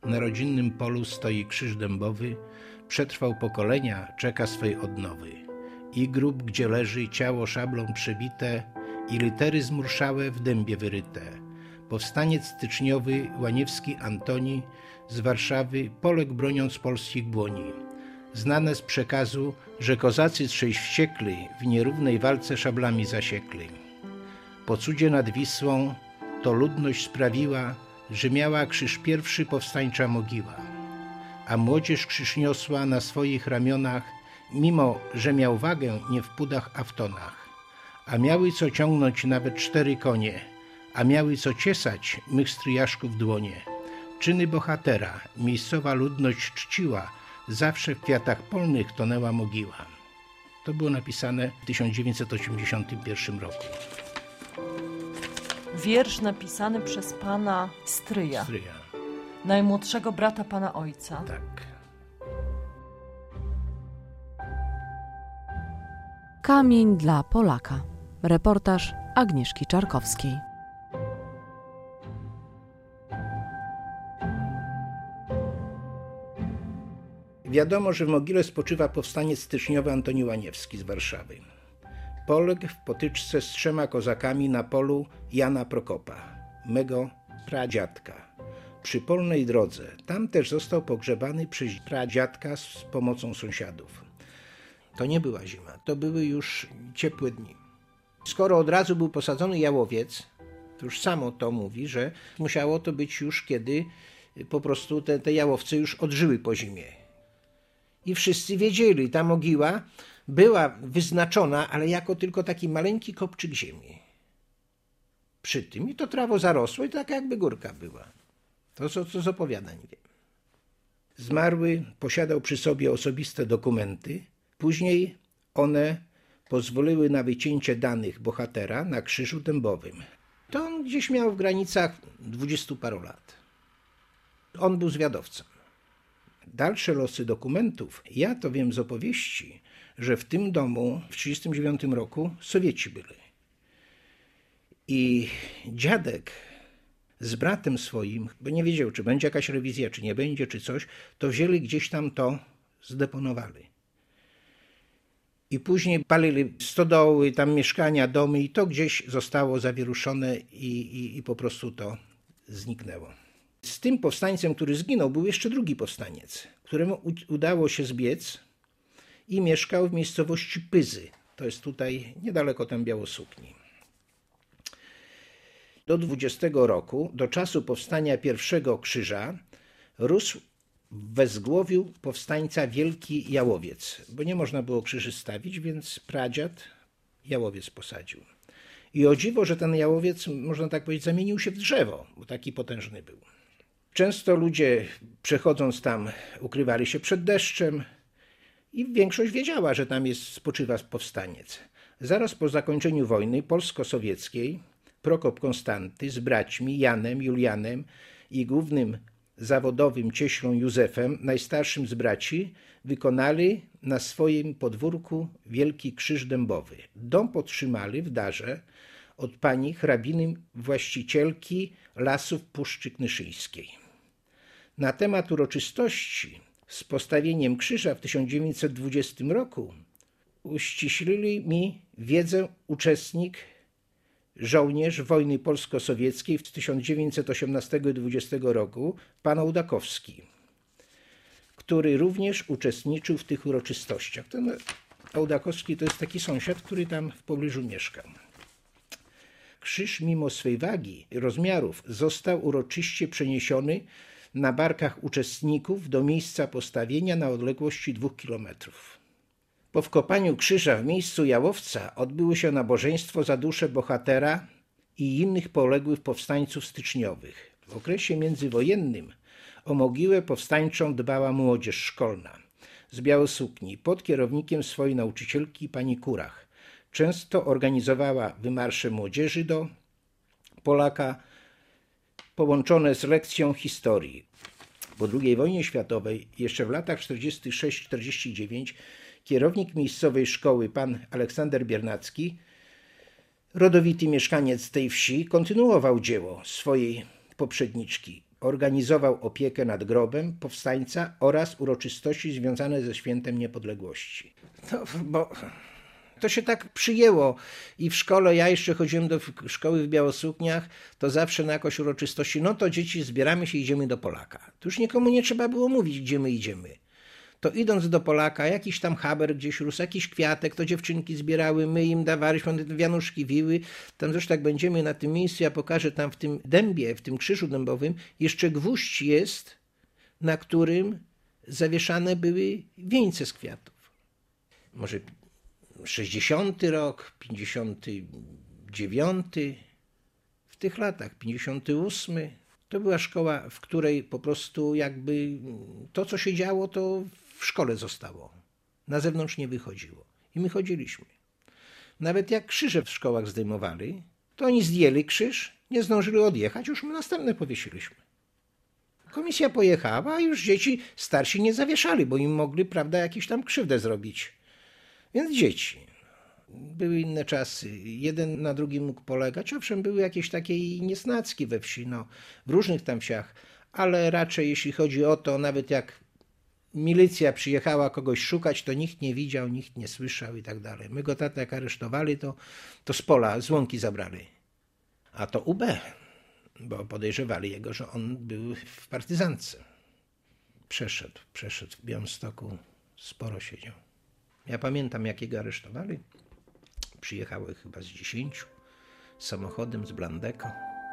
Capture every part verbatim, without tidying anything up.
Na rodzinnym polu stoi krzyż dębowy, przetrwał pokolenia, czeka swej odnowy. I grób, gdzie leży ciało szablą przebite i litery zmurszałe w dębie wyryte. Powstaniec styczniowy Łaniewski Antoni z Warszawy poległ broniąc polskich błoni. Znane z przekazu, że kozacy trzej wściekli w nierównej walce szablami zasiekli. Po cudzie nad Wisłą to ludność sprawiła, że miała krzyż pierwszy powstańcza mogiła. A młodzież krzyż niosła na swoich ramionach, mimo że miał wagę nie w pudach, a w tonach. A miały co ciągnąć nawet cztery konie, a miały co ciesać mych stryjaszków dłonie. Czyny bohatera miejscowa ludność czciła, zawsze w kwiatach polnych tonęła mogiła. To było napisane w tysiąc dziewięćset osiemdziesiątym pierwszym roku. Wiersz napisany przez pana stryja, Stryja. najmłodszego brata pana ojca. Tak. Kamień dla Polaka. Reportaż Agnieszki Czarkowskiej. Wiadomo, że w mogile spoczywa powstaniec styczniowy Antoni Łaniewski z Warszawy. Poległ w potyczce z trzema kozakami na polu Jana Prokopa, mego pradziadka, przy polnej drodze. Tam też został pogrzebany przez pradziadka z pomocą sąsiadów. To nie była zima, to były już ciepłe dni. Skoro od razu był posadzony jałowiec, to już samo to mówi, że musiało to być już kiedy po prostu te, te jałowce już odżyły po zimie. I wszyscy wiedzieli, ta mogiła była wyznaczona, ale jako tylko taki maleńki kopczyk ziemi. Przy tym i to trawo zarosło i taka jakby górka była. To co, co z opowiadań wiem. Zmarły posiadał przy sobie osobiste dokumenty. Później one pozwoliły na wycięcie danych bohatera na krzyżu dębowym. To on gdzieś miał w granicach dwudziestu paru lat. On był zwiadowcą. Dalsze losy dokumentów, ja to wiem z opowieści, że w tym domu w tysiąc dziewięćset trzydziestym dziewiątym roku Sowieci byli. I dziadek z bratem swoim, bo nie wiedział, czy będzie jakaś rewizja, czy nie będzie, czy coś, to wzięli gdzieś tam to, zdeponowali. I później palili stodoły, tam mieszkania, domy i to gdzieś zostało zawieruszone i, i, i po prostu to zniknęło. Z tym powstańcem, który zginął, był jeszcze drugi powstaniec, któremu u- udało się zbiec i mieszkał w miejscowości Pyzy. To jest tutaj niedaleko tam Białosukni. Do dwudziestego roku, do czasu powstania pierwszego krzyża, rósł w wezgłowiu powstańca wielki jałowiec, bo nie można było krzyży stawić, więc pradziad jałowiec posadził. I o dziwo, że ten jałowiec, można tak powiedzieć, zamienił się w drzewo, bo taki potężny był. Często ludzie, przechodząc tam, ukrywali się przed deszczem i większość wiedziała, że tam jest, spoczywa powstaniec. Zaraz po zakończeniu wojny polsko-sowieckiej Prokop Konstanty z braćmi Janem, Julianem i głównym zawodowym cieślą Józefem, najstarszym z braci, wykonali na swoim podwórku wielki krzyż dębowy. Dom podtrzymali w darze od pani hrabiny właścicielki lasów Puszczy Knyszyńskiej. Na temat uroczystości z postawieniem krzyża w tysiąc dziewięćset dwudziestym roku uściślili mi wiedzę uczestnik, żołnierz wojny polsko-sowieckiej w tysiąc dziewięćset osiemnastego i dwudziestego roku, pan Ołdakowski, który również uczestniczył w tych uroczystościach. Ten Ołdakowski to jest taki sąsiad, który tam w pobliżu mieszkał. Krzyż mimo swej wagi i rozmiarów został uroczyście przeniesiony na barkach uczestników do miejsca postawienia na odległości dwóch kilometrów. Po wkopaniu krzyża w miejscu jałowca odbyło się nabożeństwo za duszę bohatera i innych poległych powstańców styczniowych. W okresie międzywojennym o mogiłę powstańczą dbała młodzież szkolna z Białosukni pod kierownikiem swojej nauczycielki pani Kurach. Często organizowała wymarsze młodzieży do Polaka połączone z lekcją historii. Po drugiej wojnie światowej, jeszcze w latach czterdziestym szóstym czterdziestym dziewiątym, kierownik miejscowej szkoły, pan Aleksander Biernacki, rodowity mieszkaniec tej wsi, kontynuował dzieło swojej poprzedniczki. organizował opiekę nad grobem powstańca oraz uroczystości związane ze Świętem Niepodległości. No, bo to się tak przyjęło i w szkole, ja jeszcze chodziłem do szkoły w Białosukniach, to zawsze na jakąś uroczystości, no to dzieci zbieramy się, idziemy do Polaka. To już nikomu nie trzeba było mówić, gdzie my idziemy. To idąc do Polaka, jakiś tam haber gdzieś rósł, jakiś kwiatek, to dziewczynki zbierały, my im dawaliśmy, one wianuszki wiły. Tam zresztą jak będziemy na tym miejscu, ja pokażę tam w tym dębie, w tym krzyżu dębowym, jeszcze gwóźdź jest, na którym zawieszane były wieńce z kwiatów. Może sześćdziesiąty rok, pięćdziesiąty dziewiąty, w tych latach, pięćdziesiąty ósmy. To była szkoła, w której po prostu jakby to, co się działo, to w szkole zostało. Na zewnątrz nie wychodziło. I my chodziliśmy. Nawet jak krzyże w szkołach zdejmowali, to oni zdjęli krzyż, nie zdążyli odjechać, już my następne powiesiliśmy. Komisja pojechała, a już dzieci starsi nie zawieszali, bo im mogli, prawda, jakieś tam krzywdę zrobić. Więc dzieci. Były inne czasy. Jeden na drugim mógł polegać. Owszem, były jakieś takie niesnacki we wsi, no, w różnych tam wsiach, ale raczej jeśli chodzi o to, nawet jak milicja przyjechała kogoś szukać, to nikt nie widział, nikt nie słyszał i tak dalej. My go tata jak aresztowali, to, to z pola, z łąki zabrali. A to U B, bo podejrzewali jego, że on był w partyzance. Przeszedł, przeszedł w Białymstoku, sporo siedział. Ja pamiętam, jak jego aresztowali. Przyjechały chyba z dziesięciu samochodem z Blandeko.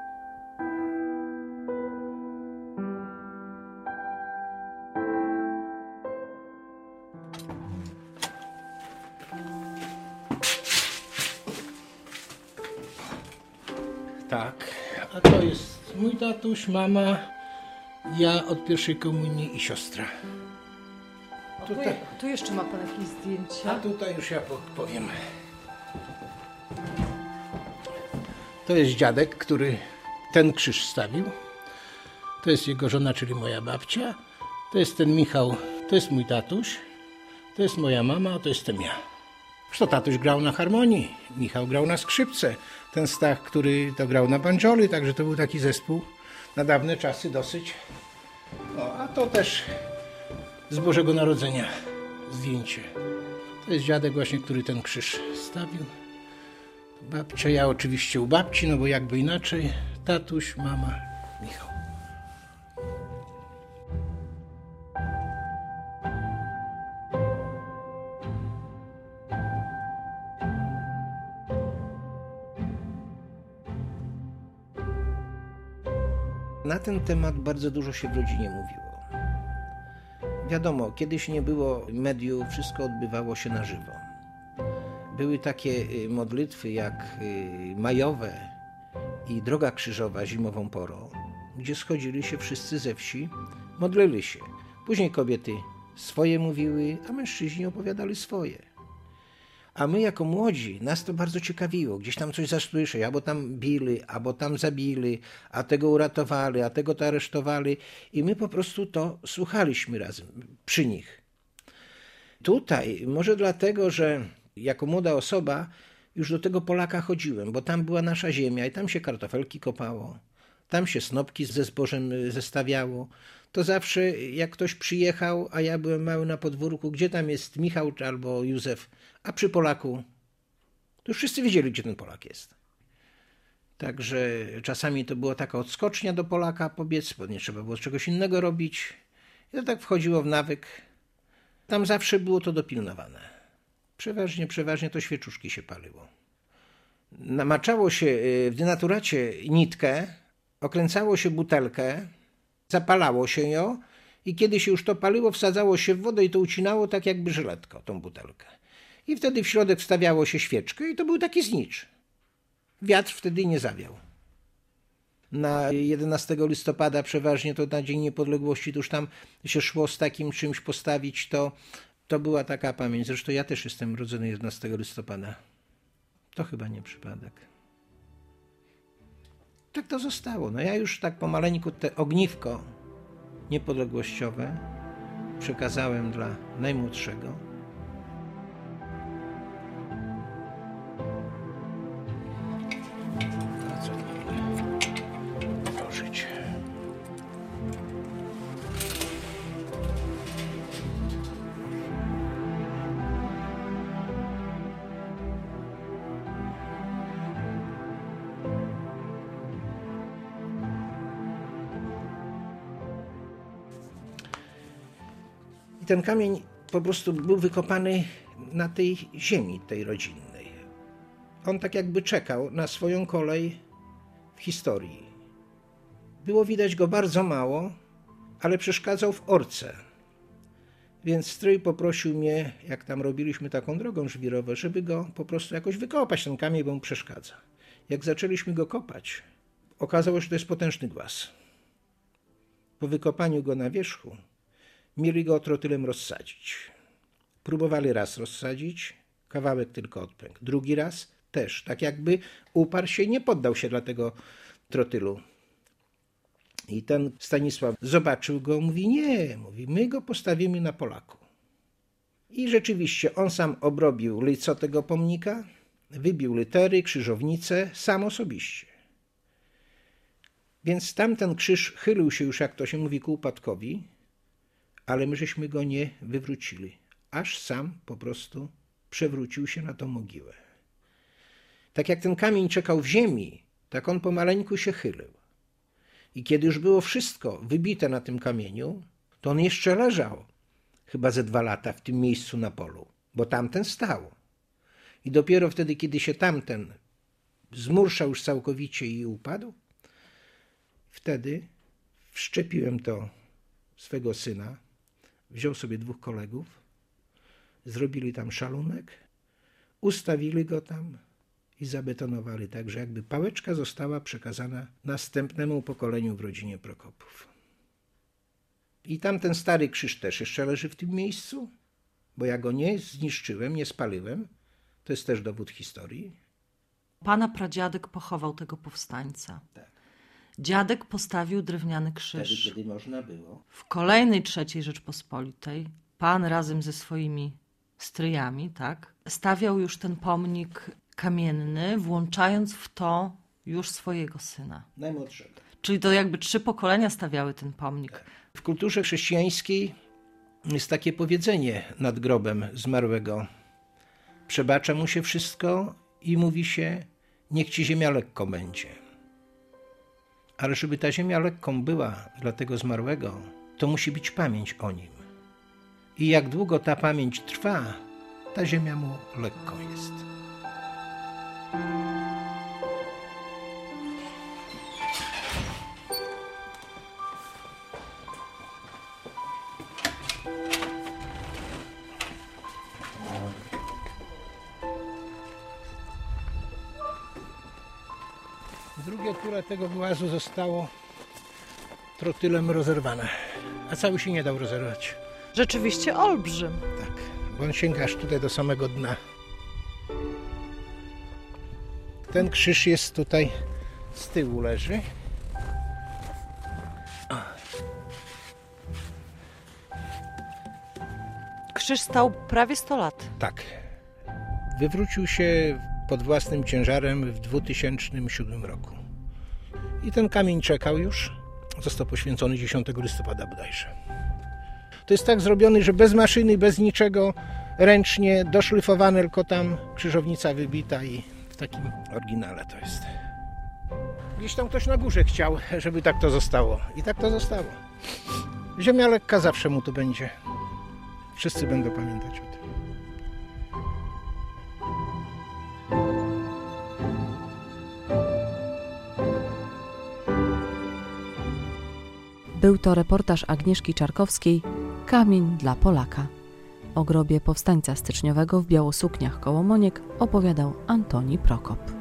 Tak, a to jest mój tatuś, mama, ja od pierwszej komunii i siostra. Tutaj. Tu jeszcze ma pan jakieś A zdjęcia. tutaj już ja powiem. To jest dziadek, który ten krzyż stawił. To jest jego żona, czyli moja babcia. To jest ten Michał, to jest mój tatuś. To jest moja mama, a to jestem ja. Zresztą tatuś grał na harmonii, Michał grał na skrzypce. Ten Stach, który to grał na banjoli, także to był taki zespół na dawne czasy dosyć. No, a to też z Bożego Narodzenia zdjęcie. To jest dziadek właśnie, który ten krzyż stawił. Babcia, ja oczywiście u babci, no bo jakby inaczej. Tatuś, mama, Michał. Na ten temat bardzo dużo się w rodzinie mówiło. Wiadomo, kiedyś nie było mediów, wszystko odbywało się na żywo. Były takie modlitwy jak majowe i droga krzyżowa zimową porą, gdzie schodzili się wszyscy ze wsi, modlili się. Później kobiety swoje mówiły, a mężczyźni opowiadali swoje. A my jako młodzi, nas to bardzo ciekawiło. Gdzieś tam coś zasłyszeć, albo tam bili, albo tam zabili, a tego uratowali, a tego to aresztowali. I my po prostu to słuchaliśmy razem, przy nich. Tutaj, może dlatego, że jako młoda osoba już do tego Polaka chodziłem, bo tam była nasza ziemia i tam się kartofelki kopało, tam się snopki ze zbożem zestawiało. To zawsze jak ktoś przyjechał, a ja byłem mały na podwórku, gdzie tam jest Michał albo Józef, a przy Polaku to już wszyscy wiedzieli, gdzie ten Polak jest. Także czasami to była taka odskocznia do Polaka, powiedz, bo nie trzeba było czegoś innego robić. I to tak wchodziło w nawyk. Tam zawsze było to dopilnowane. Przeważnie, przeważnie to świeczuszki się paliło. Namaczało się w denaturacie nitkę, okręcało się butelkę, zapalało się ją i kiedy się już to paliło, wsadzało się w wodę i to ucinało tak jakby żyletką, tą butelkę. I wtedy w środek wstawiało się świeczkę i to był taki znicz. Wiatr wtedy nie zawiał. Na jedenastego listopada przeważnie to na Dzień Niepodległości, to już tam się szło z takim czymś postawić, to, to była taka pamięć. Zresztą ja też jestem urodzony jedenastego listopada. To chyba nie przypadek. Tak to zostało. No ja już tak pomaleńku te ogniwko niepodległościowe przekazałem dla najmłodszego. A co tu mogę włożyć? ten kamień po prostu był wykopany na tej ziemi, tej rodzinnej. On tak jakby czekał na swoją kolej w historii. Było widać go bardzo mało, ale przeszkadzał w orce. Więc stryj poprosił mnie, jak tam robiliśmy taką drogą żwirową, żeby go po prostu jakoś wykopać, ten kamień, bo mu przeszkadza. Jak zaczęliśmy go kopać, okazało się, że to jest potężny głaz. Po wykopaniu go na wierzchu mieli go trotylem rozsadzić. Próbowali raz rozsadzić, kawałek tylko odpękł. Drugi raz też, tak jakby uparł się, nie poddał się dla tego trotylu. I ten Stanisław zobaczył go, mówi nie, mówi my go postawimy na Polaku. I rzeczywiście on sam obrobił lico tego pomnika, wybił litery, krzyżownicę, sam osobiście. Więc tamten krzyż chylił się już, jak to się mówi, ku upadkowi, ale my żeśmy go nie wywrócili, aż sam po prostu przewrócił się na tą mogiłę. Tak jak ten kamień czekał w ziemi, tak on pomaleńku się chylił. I kiedy już było wszystko wybite na tym kamieniu, to on jeszcze leżał chyba ze dwa lata w tym miejscu na polu, bo tamten stał. I dopiero wtedy, kiedy się tamten zmurszał już całkowicie i upadł, wtedy wszczepiłem to swego syna, wziął sobie dwóch kolegów, zrobili tam szalunek, ustawili go tam i zabetonowali tak, że jakby pałeczka została przekazana następnemu pokoleniu w rodzinie Prokopów. I tamten stary krzyż też jeszcze leży w tym miejscu, bo ja go nie zniszczyłem, nie spaliłem. To jest też dowód historii. Pana pradziadek pochował tego powstańca. Tak. Dziadek postawił drewniany krzyż. Wtedy, kiedy można było. W kolejnej trzeciej Rzeczpospolitej pan razem ze swoimi stryjami, tak, stawiał już ten pomnik kamienny, włączając w to już swojego syna. Najmłodszego. Czyli to jakby trzy pokolenia stawiały ten pomnik. W kulturze chrześcijańskiej jest takie powiedzenie nad grobem zmarłego. Przebacza mu się wszystko i mówi się, niech ci ziemia lekko będzie. Ale żeby ta ziemia lekką była dla tego zmarłego, to musi być pamięć o nim. I jak długo ta pamięć trwa, ta ziemia mu lekko jest. Drugie tyle tego głazu zostało trotylem rozerwane, a cały się nie dał rozerwać. Rzeczywiście olbrzym. Tak, bo on sięga aż tutaj do samego dna. Ten krzyż jest tutaj, z tyłu leży. Krzyż stał prawie sto lat. Tak. Wywrócił się pod własnym ciężarem w dwa tysiące siódmym roku. I ten kamień czekał już. Został poświęcony dziesiątego listopada bodajże. To jest tak zrobiony, że bez maszyny, bez niczego, ręcznie doszlifowane, tylko tam krzyżownica wybita i w takim oryginale to jest. Gdzieś tam ktoś na górze chciał, żeby tak to zostało. I tak to zostało. Ziemia lekka zawsze mu tu będzie. Wszyscy będą pamiętać o tym. Był to reportaż Agnieszki Czarkowskiej „Kamień dla Polaka”. O grobie powstańca styczniowego w Białosukniach koło Moniek opowiadał Antoni Prokop.